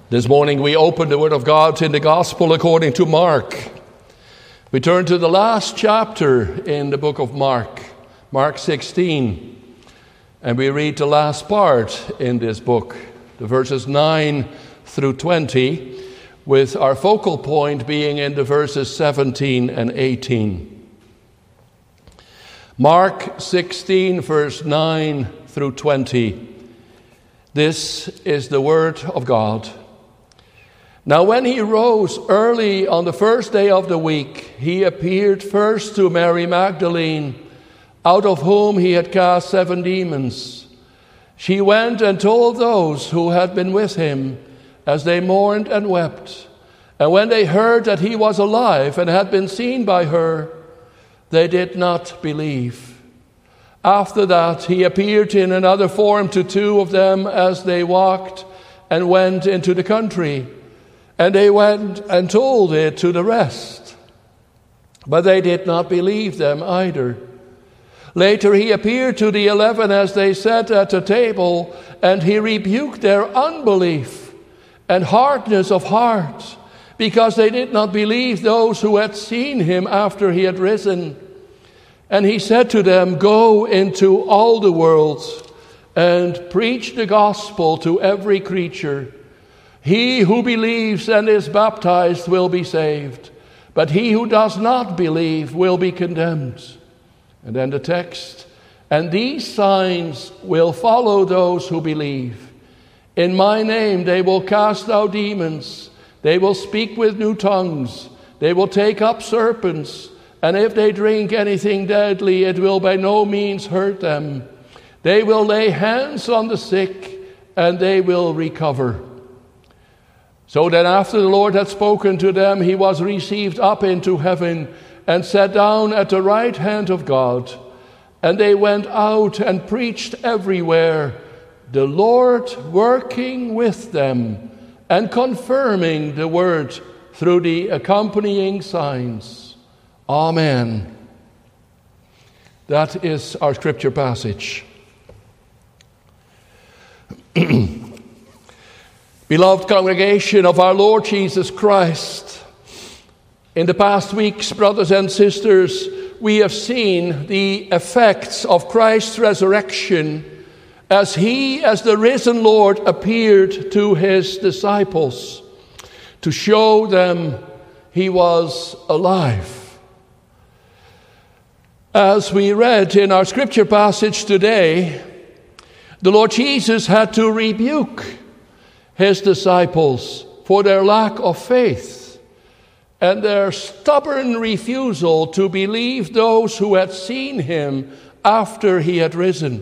This morning we open the Word of God in the Gospel according to Mark. We turn to the last chapter in the book of Mark, Mark 16, and we read the last part in this book, the verses 9 through 20, with our focal point being in the verses 17 and 18. Mark 16, verse 9 through 20. This is the Word of God. Now when he rose early on the first day of the week, he appeared first to Mary Magdalene, out of whom he had cast 7 demons. She went and told those who had been with him, as they mourned and wept. And when they heard that he was alive and had been seen by her, they did not believe. After that, he appeared in another form to 2 of them as they walked and went into the country. And they went and told it to the rest. But they did not believe them either. Later he appeared to the 11 as they sat at the table, and he rebuked their unbelief and hardness of heart, because they did not believe those who had seen him after he had risen. And he said to them, "Go into all the world and preach the gospel to every creature. He who believes and is baptized will be saved, but he who does not believe will be condemned." And then the text, "And these signs will follow those who believe. In my name they will cast out demons. They will speak with new tongues. They will take up serpents. And if they drink anything deadly, it will by no means hurt them. They will lay hands on the sick, and they will recover." So then after the Lord had spoken to them, he was received up into heaven and sat down at the right hand of God. And they went out and preached everywhere, the Lord working with them and confirming the word through the accompanying signs. Amen. That is our scripture passage. Beloved congregation of our Lord Jesus Christ, in the past weeks, brothers and sisters, we have seen the effects of Christ's resurrection as he, as the risen Lord, appeared to his disciples to show them he was alive. As we read in our scripture passage today, the Lord Jesus had to rebuke his disciples for their lack of faith and their stubborn refusal to believe those who had seen him after he had risen.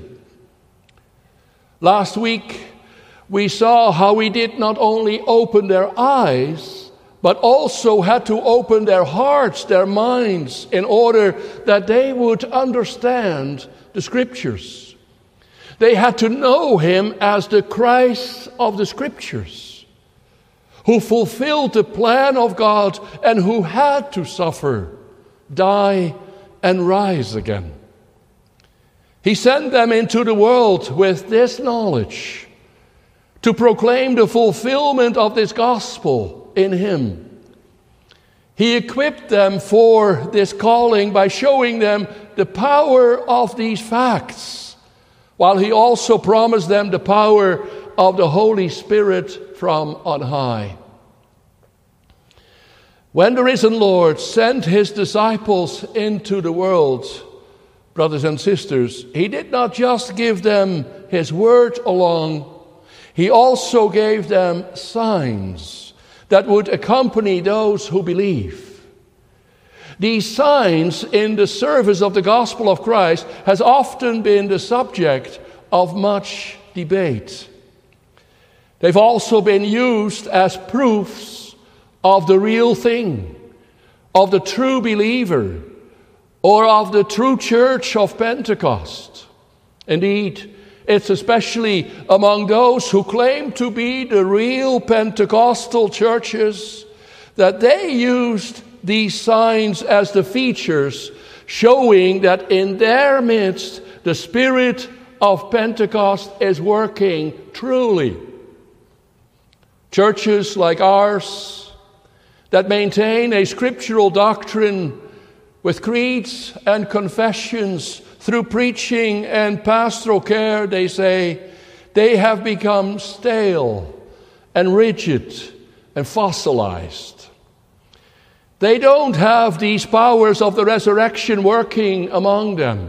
Last week, we saw how he did not only open their eyes, but also had to open their hearts, their minds, in order that they would understand the Scriptures. They had to know him as the Christ of the Scriptures, who fulfilled the plan of God and who had to suffer, die, and rise again. He sent them into the world with this knowledge, to proclaim the fulfillment of this gospel in him. He equipped them for this calling by showing them the power of these facts, while he also promised them the power of the Holy Spirit from on high. When the risen Lord sent his disciples into the world, brothers and sisters, he did not just give them his word along, he also gave them signs that would accompany those who believe. These signs in the service of the gospel of Christ has often been the subject of much debate. They've also been used as proofs of the real thing, of the true believer, or of the true church of Pentecost. Indeed, it's especially among those who claim to be the real Pentecostal churches that they used these signs as the features showing that in their midst the Spirit of Pentecost is working truly. Churches like ours that maintain a scriptural doctrine with creeds and confessions through preaching and pastoral care, they say, they have become stale and rigid and fossilized. They don't have these powers of the resurrection working among them.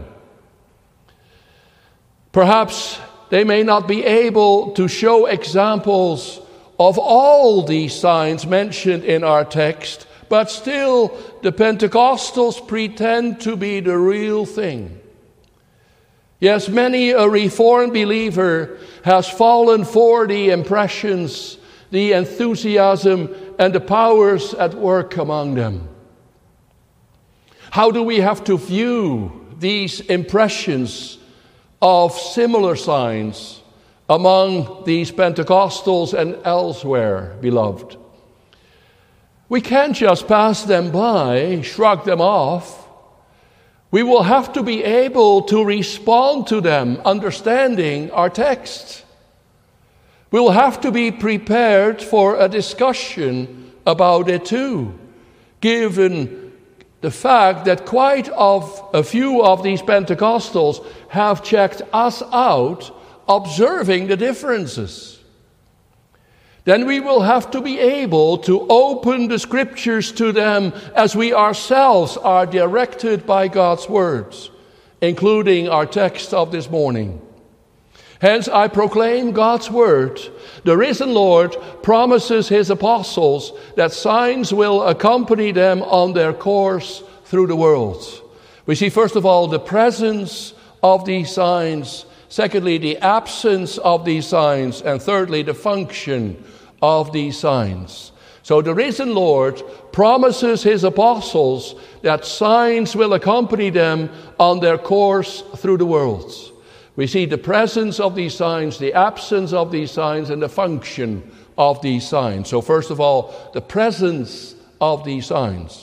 Perhaps they may not be able to show examples of all these signs mentioned in our text, but still the Pentecostals pretend to be the real thing. Yes, many a Reformed believer has fallen for the impressions, the enthusiasm, and the powers at work among them. How do we have to view these impressions of similar signs among these Pentecostals and elsewhere, beloved? We can't just pass them by, shrug them off. We will have to be able to respond to them, understanding our text. We'll have to be prepared for a discussion about it too, given the fact that quite a few of these Pentecostals have checked us out, observing the differences. Then we will have to be able to open the Scriptures to them as we ourselves are directed by God's words, including our text of this morning. Hence, I proclaim God's word. The risen Lord promises his apostles that signs will accompany them on their course through the world. We see, first of all, the presence of these signs. Secondly, the absence of these signs. And thirdly, the function of these signs. So the risen Lord promises his apostles that signs will accompany them on their course through the world. We see the presence of these signs, the absence of these signs, and the function of these signs. So first of all, the presence of these signs.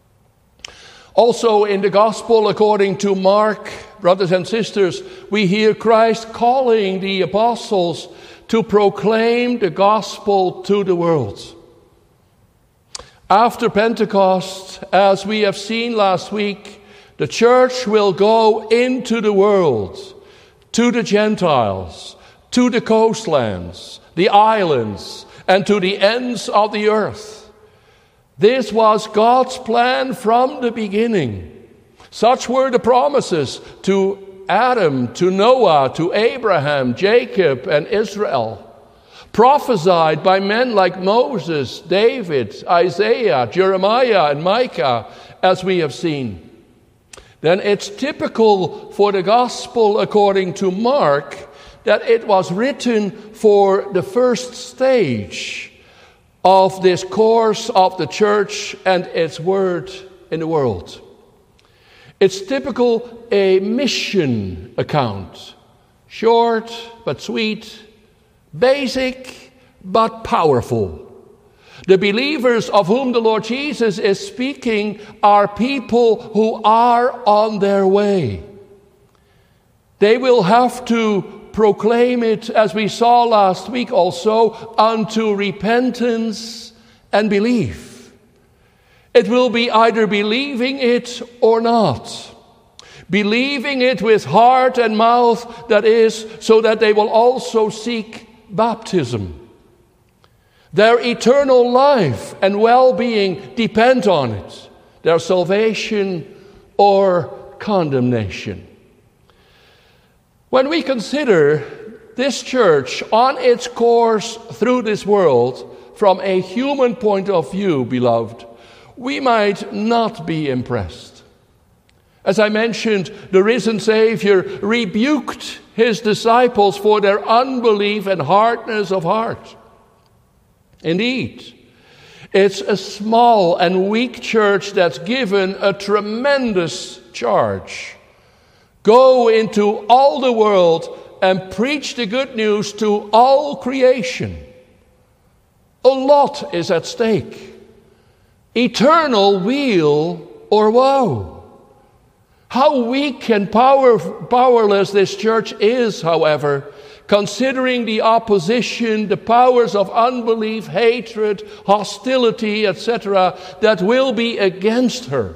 Also in the gospel according to Mark, brothers and sisters, we hear Christ calling the apostles to proclaim the gospel to the world. After Pentecost, as we have seen last week, the church will go into the world, to the Gentiles, to the coastlands, the islands, and to the ends of the earth. This was God's plan from the beginning. Such were the promises to Adam, to Noah, to Abraham, Jacob, and Israel, prophesied by men like Moses, David, Isaiah, Jeremiah, and Micah, as we have seen. Then it's typical for the gospel according to Mark that it was written for the first stage of this course of the church and its word in the world. It's typical a mission account, short but sweet, basic but powerful. The believers of whom the Lord Jesus is speaking are people who are on their way. They will have to proclaim it, as we saw last week also, unto repentance and belief. It will be either believing it or not. Believing it with heart and mouth, that is, so that they will also seek baptism. Their eternal life and well-being depend on it, their salvation or condemnation. When we consider this church on its course through this world from a human point of view, beloved, we might not be impressed. As I mentioned, the risen Savior rebuked his disciples for their unbelief and hardness of heart. Indeed, it's a small and weak church that's given a tremendous charge. Go into all the world and preach the good news to all creation. A lot is at stake. Eternal weal or woe. How weak and powerless this church is, however, considering the opposition, the powers of unbelief, hatred, hostility, etc., that will be against her.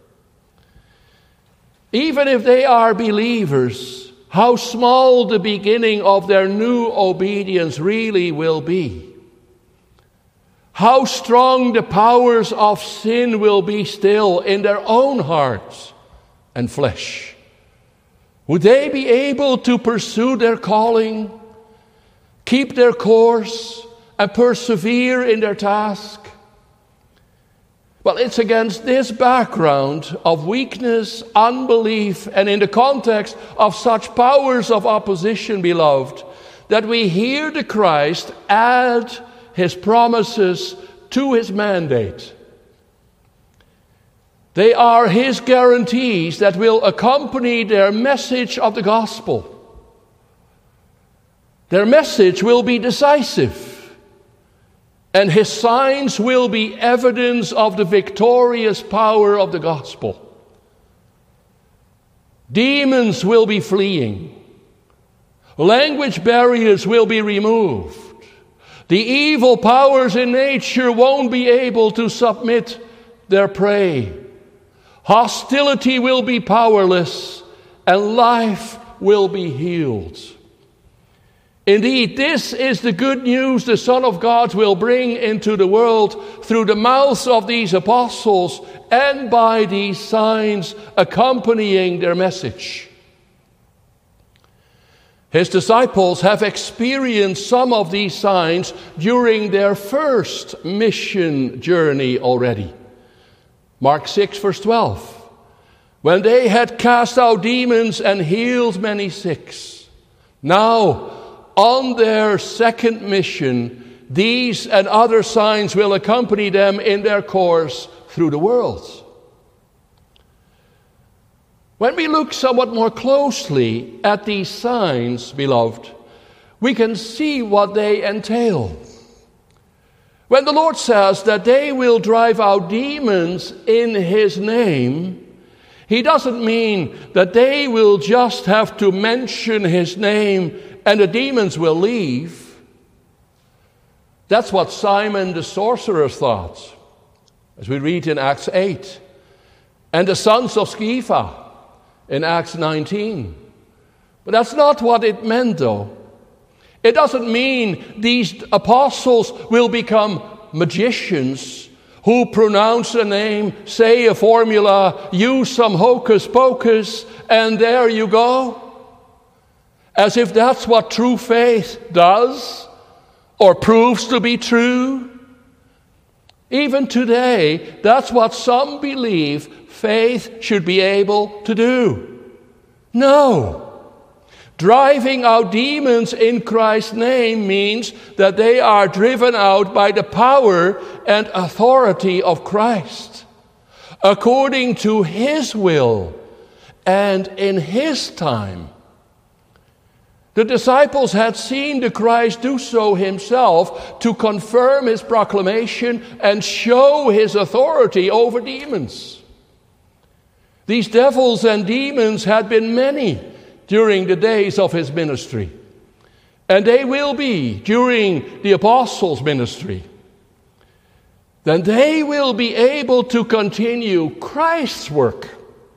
Even if they are believers, how small the beginning of their new obedience really will be. How strong the powers of sin will be still in their own hearts and flesh. Would they be able to pursue their calling, keep their course, and persevere in their task? Well, it's against this background of weakness, unbelief, and in the context of such powers of opposition, beloved, that we hear the Christ add his promises to his mandate. They are his guarantees that will accompany their message of the gospel. Their message will be decisive, and his signs will be evidence of the victorious power of the gospel. Demons will be fleeing. Language barriers will be removed. The evil powers in nature won't be able to submit their prey. Hostility will be powerless, and life will be healed. Indeed, this is the good news the Son of God will bring into the world through the mouths of these apostles and by these signs accompanying their message. His disciples have experienced some of these signs during their first mission journey already. Mark 6, verse 12. When they had cast out demons and healed many sick. Now, on their second mission, these and other signs will accompany them in their course through the world. When we look somewhat more closely at these signs, beloved, we can see what they entail. When the Lord says that they will drive out demons in his name, he doesn't mean that they will just have to mention his name and the demons will leave. That's what Simon the sorcerer thought, as we read in Acts 8, and the sons of Sceva in Acts 19. But that's not what it meant, though. It doesn't mean these apostles will become magicians who pronounce a name, say a formula, use some hocus pocus, and there you go. As if that's what true faith does or proves to be true. Even today, that's what some believe faith should be able to do. No. Driving out demons in Christ's name means that they are driven out by the power and authority of Christ, according to his will and in his time. The disciples had seen the Christ do so himself to confirm his proclamation and show his authority over demons. These devils and demons had been many during the days of his ministry, and they will be during the apostles' ministry. Then they will be able to continue Christ's work,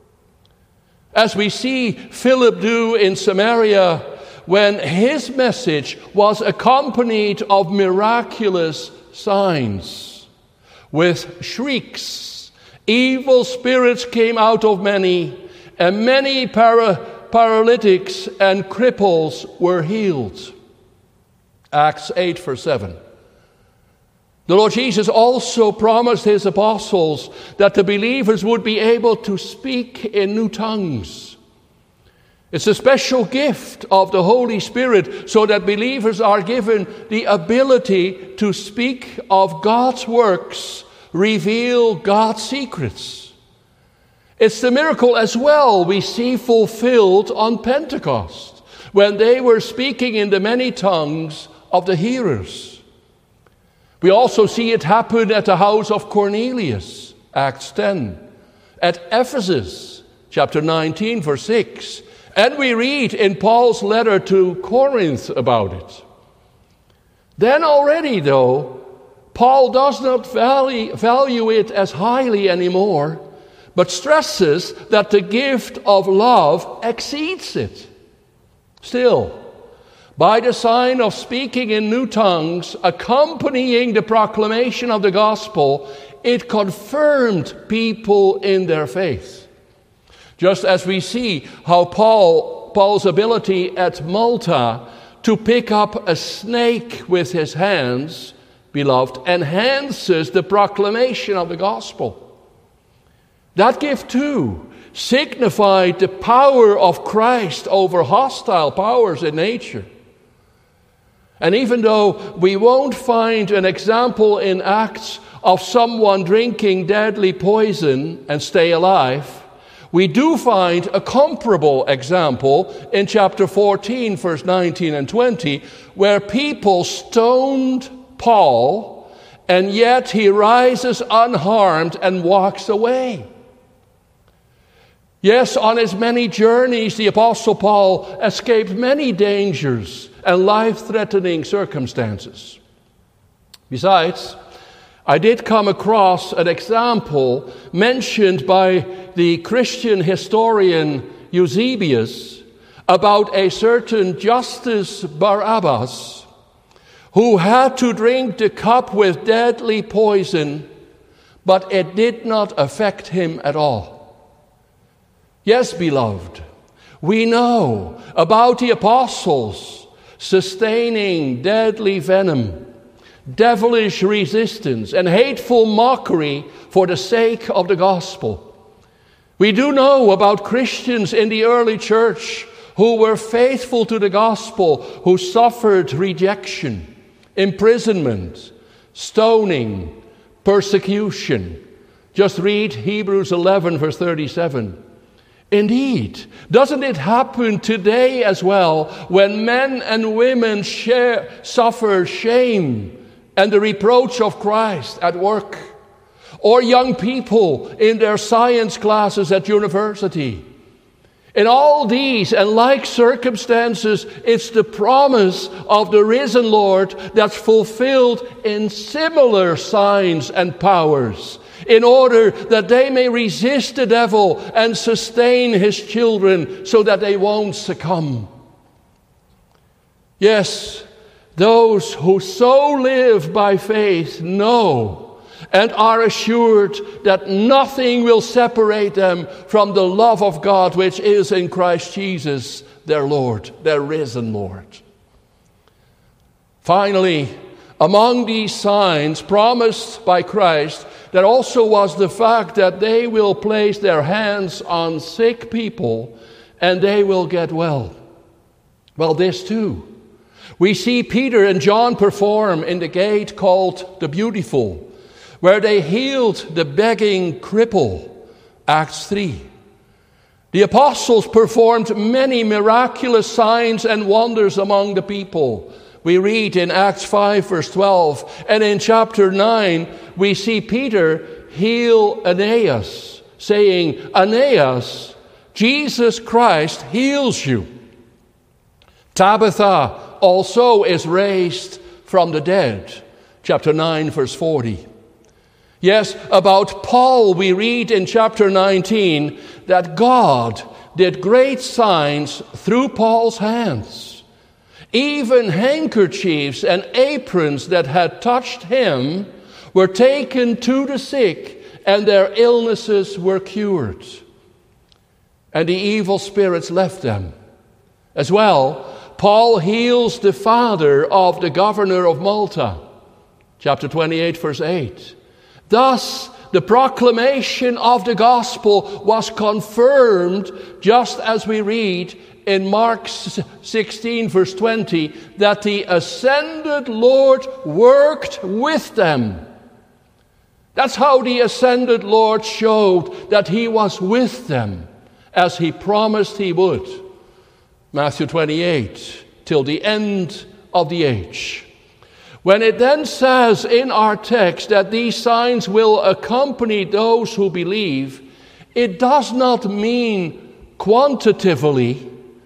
as we see Philip do in Samaria when his message was accompanied of miraculous signs. With shrieks, evil spirits came out of many, and many paralytics and cripples were healed. Acts 8, verse 7. The Lord Jesus also promised his apostles that the believers would be able to speak in new tongues. It's a special gift of the Holy Spirit so that believers are given the ability to speak of God's works, reveal God's secrets. It's the miracle as well we see fulfilled on Pentecost, when they were speaking in the many tongues of the hearers. We also see it happen at the house of Cornelius, Acts 10, at Ephesus, chapter 19, verse 6, And we read in Paul's letter to Corinth about it. Then already, though, Paul does not value it as highly anymore, but stresses that the gift of love exceeds it. Still, by the sign of speaking in new tongues, accompanying the proclamation of the gospel, it confirmed people in their faith. Just as we see how Paul's ability at Malta to pick up a snake with his hands, beloved, enhances the proclamation of the gospel. That gift too signified the power of Christ over hostile powers in nature. And even though we won't find an example in Acts of someone drinking deadly poison and stay alive, we do find a comparable example in chapter 14, verse 19 and 20, where people stoned Paul, and yet he rises unharmed and walks away. Yes, on his many journeys, the Apostle Paul escaped many dangers and life-threatening circumstances. Besides, I did come across an example mentioned by the Christian historian Eusebius about a certain Justus Barabbas who had to drink the cup with deadly poison, but it did not affect him at all. Yes, beloved, we know about the apostles sustaining deadly venom, devilish resistance, and hateful mockery for the sake of the gospel. We do know about Christians in the early church who were faithful to the gospel, who suffered rejection, imprisonment, stoning, persecution. Just read Hebrews 11, verse 37. Indeed, doesn't it happen today as well when men and women suffer shame and the reproach of Christ at work, or young people in their science classes at university? In all these and like circumstances, it's the promise of the risen Lord that's fulfilled in similar signs and powers, in order that they may resist the devil and sustain his children so that they won't succumb. Yes, those who so live by faith know and are assured that nothing will separate them from the love of God which is in Christ Jesus, their Lord, their risen Lord. Finally, among these signs promised by Christ, there also was the fact that they will place their hands on sick people and they will get well. Well, this too we see Peter and John perform in the gate called the Beautiful, where they healed the begging cripple, Acts 3. The apostles performed many miraculous signs and wonders among the people. We read in Acts 5, verse 12, and in chapter 9, we see Peter heal Aeneas, saying, Aeneas, Jesus Christ heals you. Tabitha also is raised from the dead, chapter 9, verse 40. Yes, about Paul, we read in chapter 19 that God did great signs through Paul's hands. Even handkerchiefs and aprons that had touched him were taken to the sick, and their illnesses were cured. And the evil spirits left them. As well, Paul heals the father of the governor of Malta, chapter 28, verse 8. Thus, the proclamation of the gospel was confirmed, just as we read in Mark 16, verse 20, that the ascended Lord worked with them. That's how the ascended Lord showed that he was with them, as he promised he would. Matthew 28, till the end of the age. When it then says in our text that these signs will accompany those who believe, it does not mean quantitatively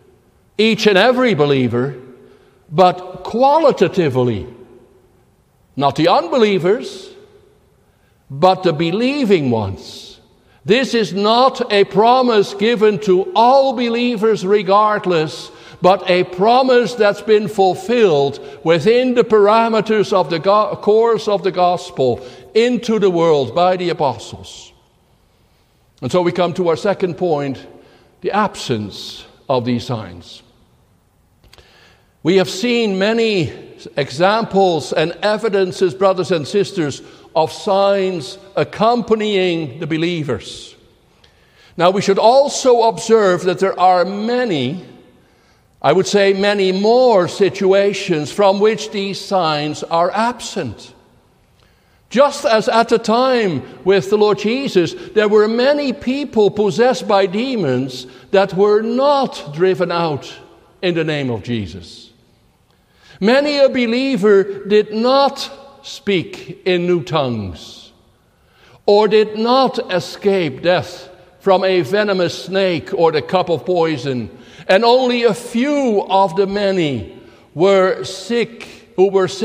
each and every believer, but qualitatively. Not the unbelievers, but the believing ones. This is not a promise given to all believers regardless, but a promise that's been fulfilled within the parameters of the course of the gospel into the world by the apostles. And so we come to our second point, the absence of these signs. We have seen many examples and evidences, brothers and sisters, of signs accompanying the believers. Now we should also observe that there are many, I would say many more situations from which these signs are absent. Just as at the time with the Lord Jesus, there were many people possessed by demons that were not driven out in the name of Jesus. Many a believer did not speak in new tongues, or did not escape death from a venomous snake or the cup of poison, and only a few of the many who were sick,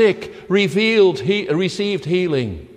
received healing.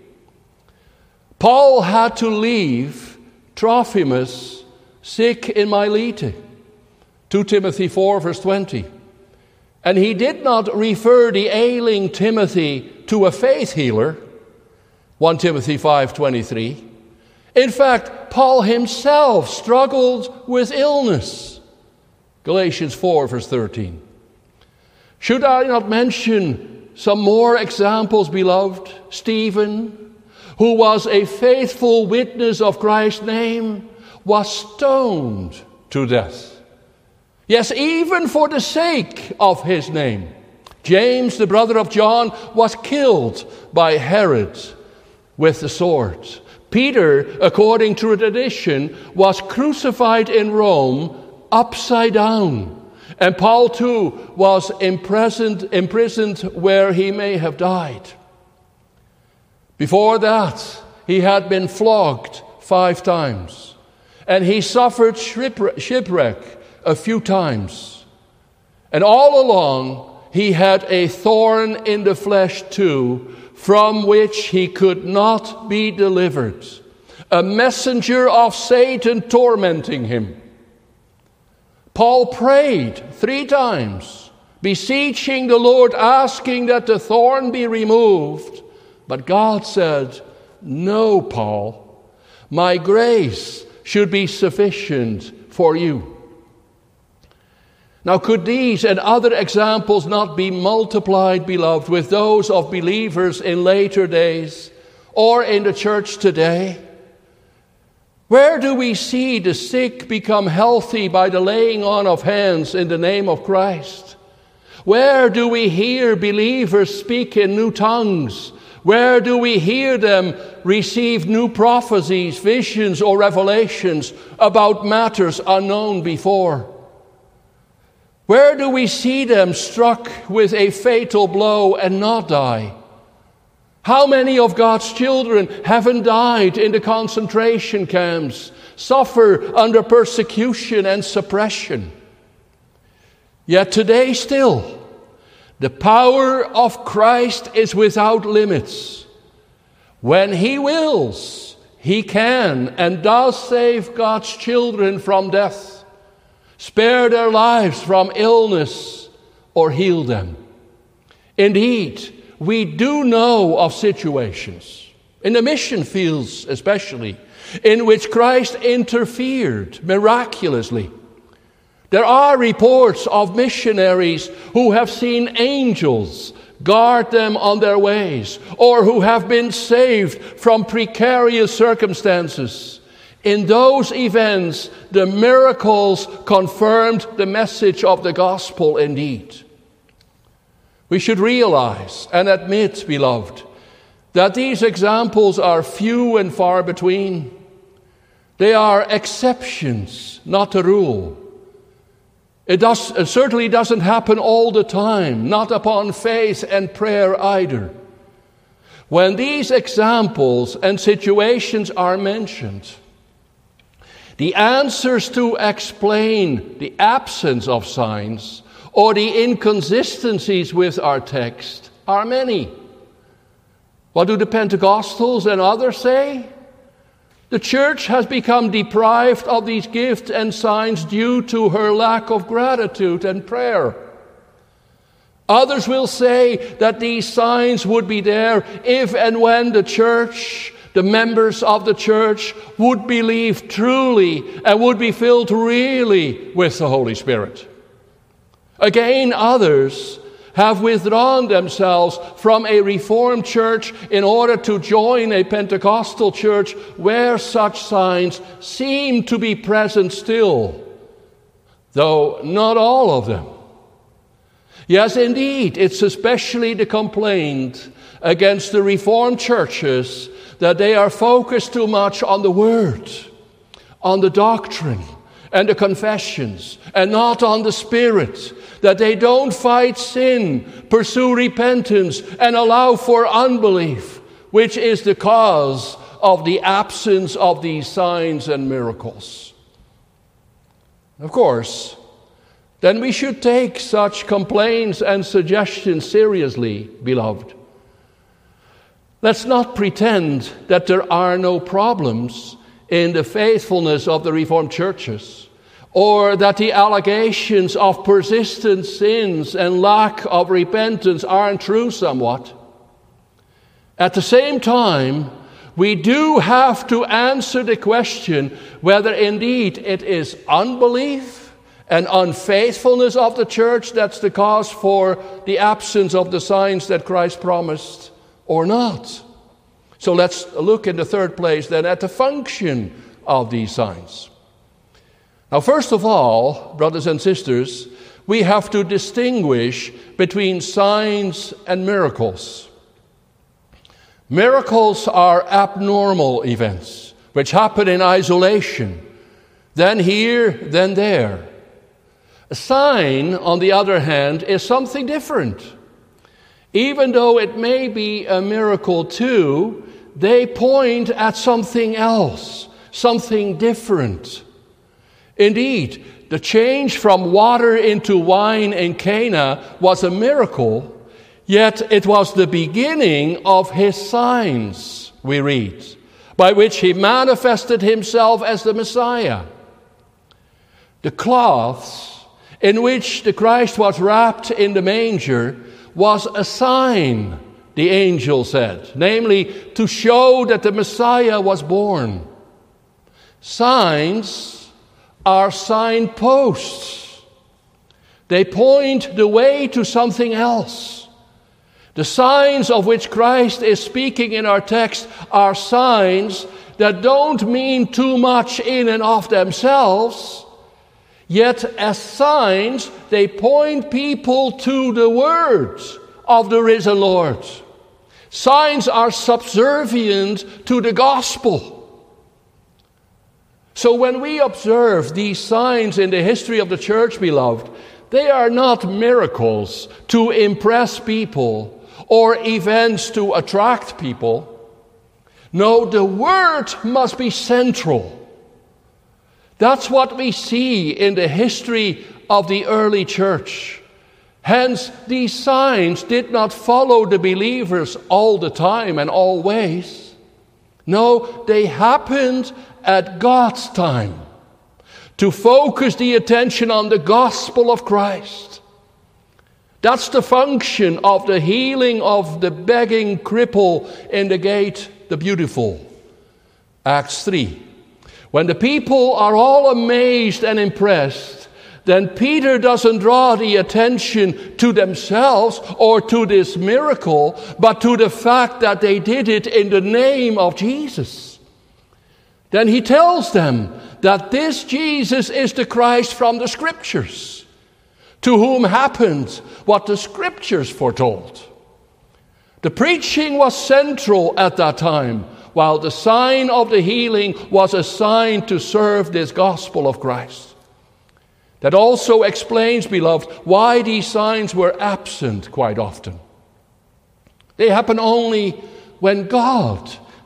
Paul had to leave Trophimus sick in Miletus, 2 Timothy 4, verse 20. And he did not refer the ailing Timothy to a faith healer, 1 Timothy 5:23. In fact, Paul himself struggled with illness, Galatians 4, verse 13. Should I not mention some more examples, beloved? Stephen, who was a faithful witness of Christ's name, was stoned to death. Yes, even for the sake of his name. James, the brother of John, was killed by Herod with the sword. Peter, according to tradition, was crucified in Rome upside down. And Paul, too, was imprisoned where he may have died. Before that, he had been flogged 5 times. And he suffered shipwreck a few times. And all along, he had a thorn in the flesh too, from which he could not be delivered. A messenger of Satan tormenting him. Paul prayed 3 times, beseeching the Lord, asking that the thorn be removed. But God said, "No, Paul, my grace should be sufficient for you." Now, could these and other examples not be multiplied, beloved, with those of believers in later days or in the church today? Where do we see the sick become healthy by the laying on of hands in the name of Christ? Where do we hear believers speak in new tongues? Where do we hear them receive new prophecies, visions, or revelations about matters unknown before? Where do we see them struck with a fatal blow and not die? How many of God's children haven't died in the concentration camps, suffer under persecution and suppression? Yet today still, the power of Christ is without limits. When He wills, He can and does save God's children from death, spare their lives from illness, or heal them. Indeed, we do know of situations, in the mission fields especially, in which Christ interfered miraculously. There are reports of missionaries who have seen angels guard them on their ways, or who have been saved from precarious circumstances. In those events, the miracles confirmed the message of the gospel indeed. We should realize and admit, beloved, that these examples are few and far between. They are exceptions, not the rule. It certainly doesn't happen all the time, not upon faith and prayer either. When these examples and situations are mentioned, The answers to explain the absence of signs or the inconsistencies with our text are many. What do the Pentecostals and others say? The church has become deprived of these gifts and signs due to her lack of gratitude and prayer. Others will say that these signs would be there if and when the church, the members of the church, would believe truly and would be filled really with the Holy Spirit. Again, others have withdrawn themselves from a Reformed church in order to join a Pentecostal church where such signs seem to be present still, though not all of them. Yes, indeed, it's especially the complaint against the Reformed churches that they are focused too much on the Word, on the doctrine and the confessions, and not on the Spirit, that they don't fight sin, pursue repentance, and allow for unbelief, which is the cause of the absence of these signs and miracles. Of course, then we should take such complaints and suggestions seriously, beloved. Let's not pretend that there are no problems in the faithfulness of the Reformed churches, or that the allegations of persistent sins and lack of repentance aren't true somewhat. At the same time, we do have to answer the question whether indeed it is unbelief and unfaithfulness of the church that's the cause for the absence of the signs that Christ promised or not. So let's look in the third place then at the function of these signs. Now, first of all, brothers and sisters, we have to distinguish between signs and miracles. Miracles are abnormal events which happen in isolation, then here, then there. A sign, on the other hand, is something different. Even though it may be a miracle too, they point at something else, something different. Indeed, the change from water into wine in Cana was a miracle, yet it was the beginning of his signs, we read, by which he manifested himself as the Messiah. The cloths in which the Christ was wrapped in the manger was a sign, the angel said, namely to show that the Messiah was born. Signs are signposts. They point the way to something else. The signs of which Christ is speaking in our text are signs that don't mean too much in and of themselves, yet as signs they point people to the words of the risen Lord. Signs are subservient to the gospel. So when we observe these signs in the history of the church, beloved, they are not miracles to impress people or events to attract people. No, the word must be central. That's what we see in the history of the early church. Hence, these signs did not follow the believers all the time and always. No, they happened at God's time to focus the attention on the gospel of Christ. That's the function of the healing of the begging cripple in the gate, the beautiful. Acts 3. When the people are all amazed and impressed, then Peter doesn't draw the attention to themselves or to this miracle, but to the fact that they did it in the name of Jesus. Then he tells them that this Jesus is the Christ from the Scriptures, to whom happened what the Scriptures foretold. The preaching was central at that time, while the sign of the healing was a sign to serve this gospel of Christ. That also explains, beloved, why these signs were absent quite often. They happen only when God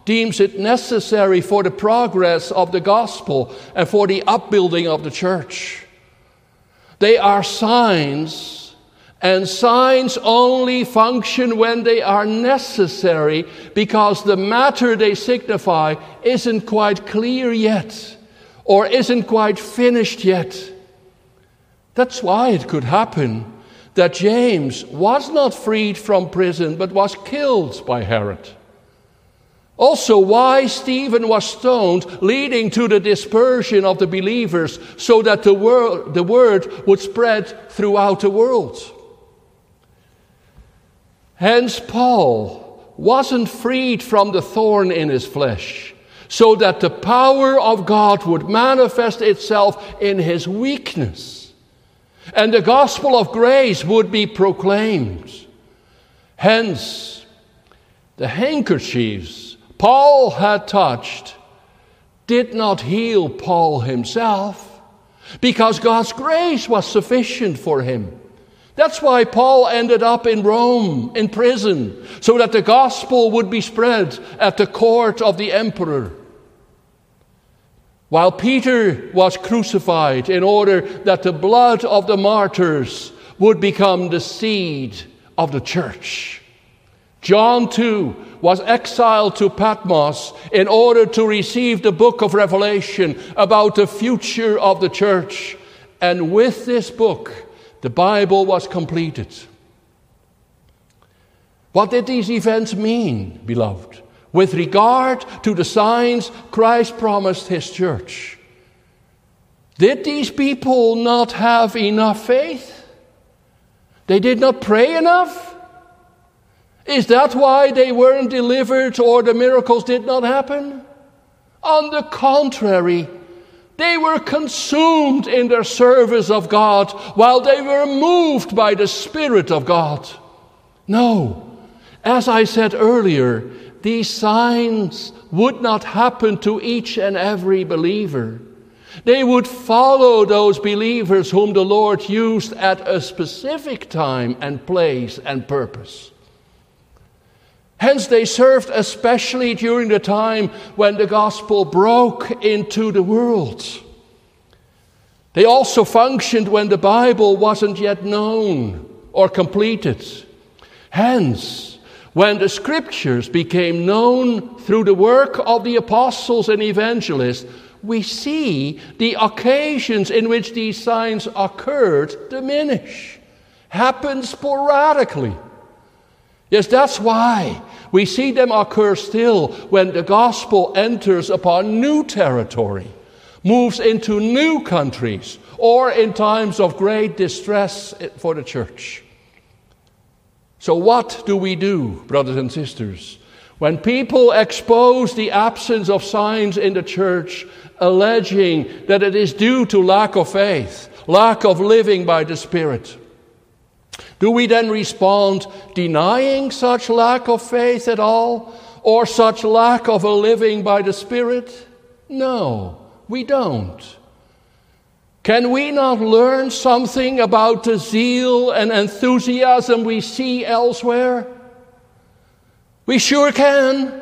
deems it necessary for the progress of the gospel and for the upbuilding of the church. They are signs, and signs only function when they are necessary because the matter they signify isn't quite clear yet or isn't quite finished yet. That's why it could happen that James was not freed from prison but was killed by Herod. Also, why Stephen was stoned, leading to the dispersion of the believers so that the word would spread throughout the world. Hence, Paul wasn't freed from the thorn in his flesh so that the power of God would manifest itself in his weakness and the gospel of grace would be proclaimed. Hence, the handkerchiefs Paul had touched did not heal Paul himself because God's grace was sufficient for him. That's why Paul ended up in Rome, in prison, so that the gospel would be spread at the court of the emperor. While Peter was crucified in order that the blood of the martyrs would become the seed of the church. John, too, was exiled to Patmos in order to receive the book of Revelation about the future of the church. And with this book, the Bible was completed. What did these events mean, beloved, with regard to the signs Christ promised his church? Did these people not have enough faith? They did not pray enough? Is that why they weren't delivered or the miracles did not happen? On the contrary, they were consumed in their service of God while they were moved by the Spirit of God. No, as I said earlier, these signs would not happen to each and every believer. They would follow those believers whom the Lord used at a specific time and place and purpose. Hence, they served especially during the time when the gospel broke into the world. They also functioned when the Bible wasn't yet known or completed. Hence, when the scriptures became known through the work of the apostles and evangelists, we see the occasions in which these signs occurred diminish, happen sporadically. Yes, that's why we see them occur still when the gospel enters upon new territory, moves into new countries, or in times of great distress for the church. So what do we do, brothers and sisters, when people expose the absence of signs in the church, alleging that it is due to lack of faith, lack of living by the Spirit? Do we then respond denying such lack of faith at all, or such lack of a living by the Spirit? No, we don't. Can we not learn something about the zeal and enthusiasm we see elsewhere? We sure can.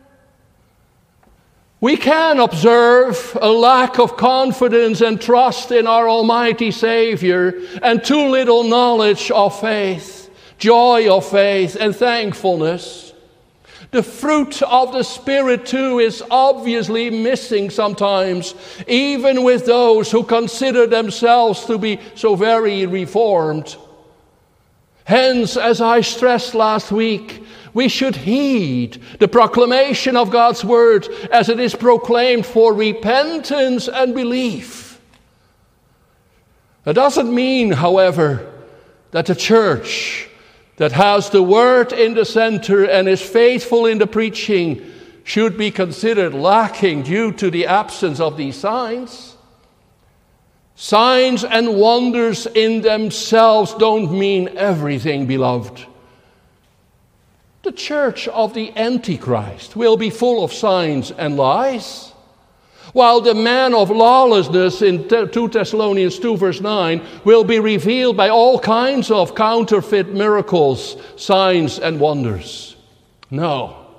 We can observe a lack of confidence and trust in our Almighty Savior and too little knowledge of faith, joy of faith, and thankfulness. The fruit of the Spirit, too, is obviously missing sometimes, even with those who consider themselves to be so very reformed. Hence, as I stressed last week, we should heed the proclamation of God's word as it is proclaimed for repentance and belief. That doesn't mean, however, that the church that has the word in the center and is faithful in the preaching should be considered lacking due to the absence of these signs. Signs and wonders in themselves don't mean everything, beloved. The church of the Antichrist will be full of signs and lies, while the man of lawlessness in 2 Thessalonians 2 verse 9 will be revealed by all kinds of counterfeit miracles, signs and wonders. No,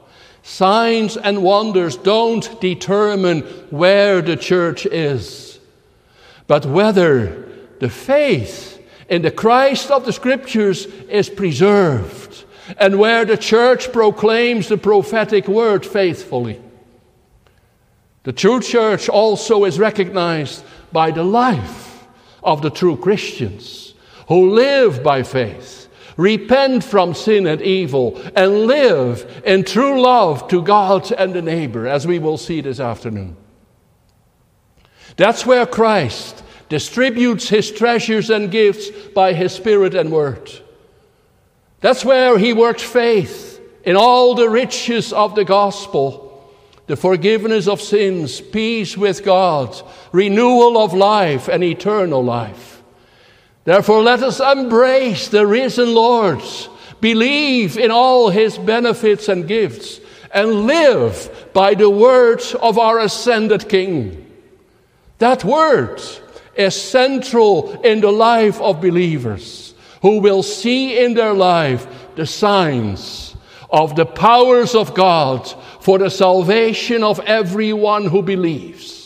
Signs and wonders don't determine where the church is, but whether the faith in the Christ of the Scriptures is preserved, and where the church proclaims the prophetic word faithfully. The true church also is recognized by the life of the true Christians who live by faith, repent from sin and evil, and live in true love to God and the neighbor, as we will see this afternoon. That's where Christ distributes his treasures and gifts by his Spirit and word. That's where he works faith in all the riches of the gospel, the forgiveness of sins, peace with God, renewal of life, and eternal life. Therefore, let us embrace the risen Lord, believe in all his benefits and gifts, and live by the word of our ascended King. That word is central in the life of believers who will see in their life the signs of the powers of God for the salvation of everyone who believes.